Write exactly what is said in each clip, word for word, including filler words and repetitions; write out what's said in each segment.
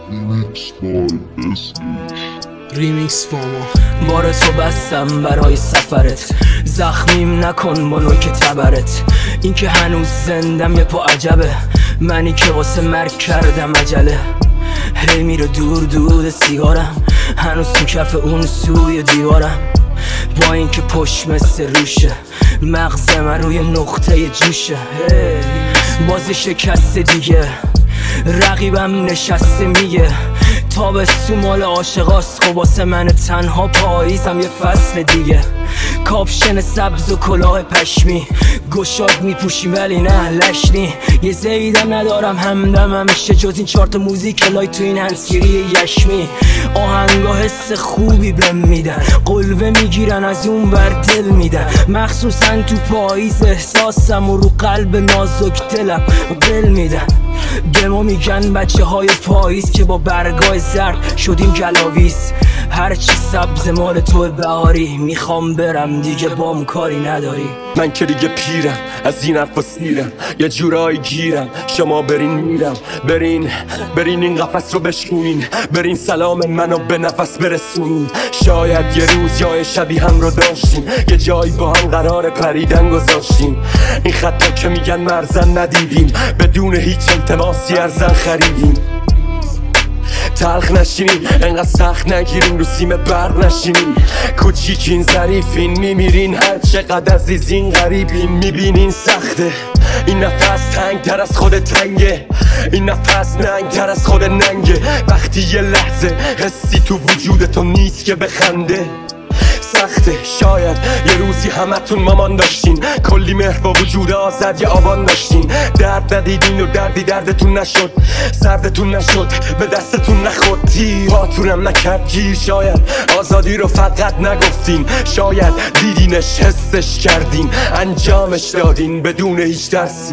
ریمیکس فاما. بار تو بستم برای سفرت، زخمیم نکن با نوک تبرت. این که هنوز زندم یه پا عجبه، منی که واسه مرگ کردم عجله. هی میره دور دود سیگارم، هنوز تو کف اون سوی دیوارم. با این که پشت مثل روشه، مغز من روی نقطه جوشه. بازی شکست دیگه، رقیبم نشسته میگه تابستون مال عاشقاست. خب واسه من تنها پاییزم یه فصل دیگه. کاپشن سبز و کلاه پشمی، گشاد میپوشیم ولی نه لشنی. یه زیدم ندارم همدم همیشه جز این چارت موزیک لای تو این هنسگیری یشمی. آهنگا حس خوبی بهم میدن، قلوه میگیرن از اون بر دل میدن. مخصوصا تو پاییز احساسم و رو قلب نازک دلم بل میدن. به ما میگن بچه های پاییز که با برگای زرد شدیم گلاویز. هرچی سبز مال تو بهاری، میخوام برم دیگه بام کاری نداری. من که دیگه پیرم، از این حرفا سیرم، یه جورایی گیرم. شما برین میرم، برین برین این قفس رو بشکونین، برین سلام منو به نفس برسونین. شاید یه روز یا شبی هم رو داشتیم، یه جایی با هم قرار پریدن گذاشتیم. این خطا که میگن مرزن ندیدیم، بدون هیچ التماسی ارزن خریدیم. تلخ نشینیم، انقدر سخت نگیریم، رو سیم برق نشینیم. کوچیکین ظریفین، میمیرین هر چقدر عزیزین. غریبین میبینین سخته، این نفس تنگ تر از خود تنگه. این نفس ننگ تر از خود ننگه. وقتی یه لحظه حسی تو وجودتو نیست که بخنده. سخته، شاید یه روزی همتون مامان داشتین، کلی مهر با وجود آزد یه آبان داشتین. درد ندیدین و دردی دردتون نشد، سردتون نشد، به دستتون نخورد. تیر هاتونم نکرد گیر. شاید آزادی رو فقط نگفتین، شاید دیدینش حسش کردین، انجامش دادین بدون هیچ درسی.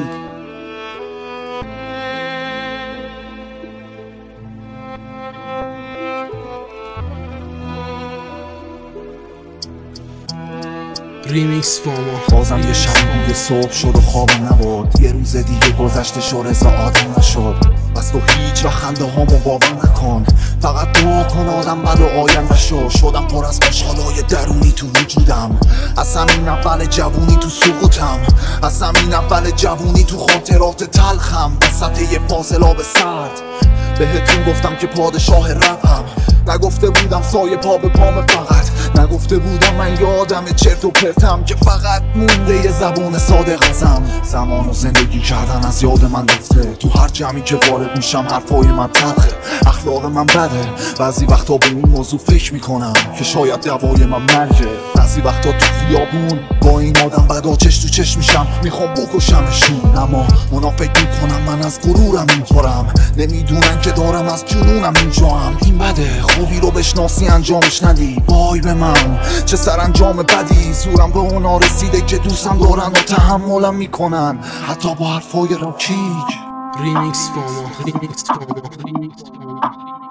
ریمیکس فاما. بازم یه شب یه صبح شد و خوابم نبود، یه روز دیگه گذشته شد رضا آدم نشد. بس تو هیچ و خنده هامو باور نکن، فقط دعا کن آدم بد و آینده شد. شدم پر از خوشحالای درونی تو وجودم، از همین اول جوونی تو سقوطم، از همین اول جوونی تو خاطرات تلخم. وسط یه فاصله آب سرد بهتون گفتم که پادشاه رپم. نگفته بودم سایه پا به پام، فقط نگفته بودم من یه آدم چرت و پرتم که فقط مونده یه زبون صادق ازم. زمان و زندگی کردن از یاد من رفته، تو هر جمعی که وارد میشم حرفای من تلخه، اخلاق من بده. بعضی وقتا به این موضوع فکر میکنم که شاید دوای من مرگه. بعضی وقتا تو خیابون با این آدم بدا چش تو چش میشم، میخوام بکشمشون، اما اونا فکر میکنم من از غرورم اینطورم. نمیدونن که دارم از جنونم اینجام. این بده خوبی رو بشناسی انجامش ندی، وای به من چه سرانجام بدی. زورم به اونا رسیده که دوستم دارن و تحملم میکنن، حتی با حرفای راکیک. ریمیکس فاما. ریمیکس فاما. ریمیکس فاما.